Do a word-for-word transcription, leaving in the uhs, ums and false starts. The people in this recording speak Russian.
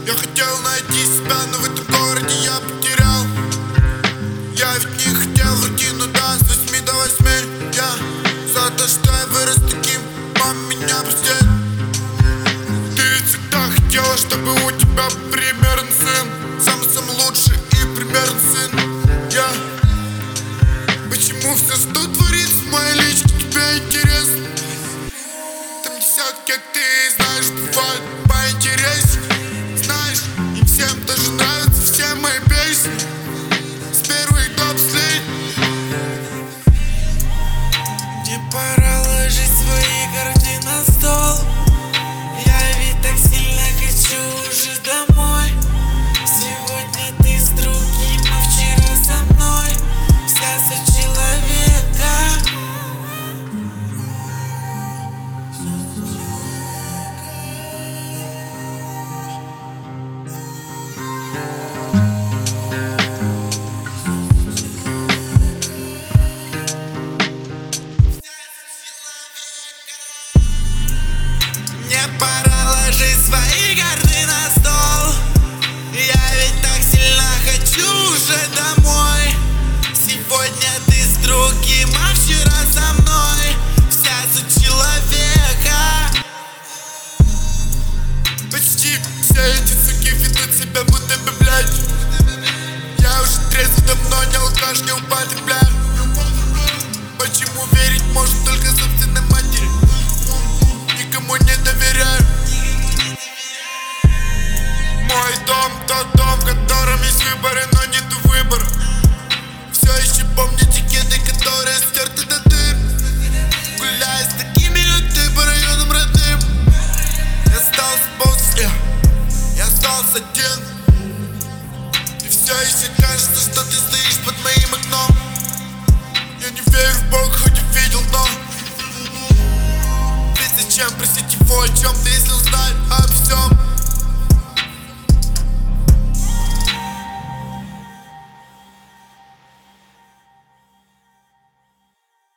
Я хотел найти себя, но в этом городе я потерял. Я ведь не хотел рутину, да, с восьми до восьми. Я за то, что я вырос таким, мама меня простит. Ты ведь всегда хотела, чтобы у тебя примерный сын, самый-самый лучший и примерный сын. Я почему все, что творится в моей личке, тебе интересно? Там десятки, как ты знаешь, бывает поинтересней. Знаешь, не всем тоже нравятся все мои песни, с первой до последней. Мне пора ложить свои карты на стол. Я ведь так сильно хочу уже домой. Сегодня ты с другим, а вчера со мной. Вся суть человека. Мне пора ложить свои карты на стол. Я ведь так сильно хочу уже домой. Сегодня ты с другим, а вчера со мной. Вся суть человека. Почти все эти суки ведут себя будто бы, блядь. Я уже трезв давно, не алкаш, не употребляю. Почему верить можно только собственной матери? Никому не доверяю. Мой дом, тот дом, в котором есть выборы, но нету выбора. Все еще помню те кеды, которые стерты до дыр. Гуляя с такими людьми по районам родным. Я остался после, я остался один. И все еще кажется, что ты стоишь под моим окном. Я не верю в Бога, хоть и видел, но ведь зачем просить его о чем-то, если он знает?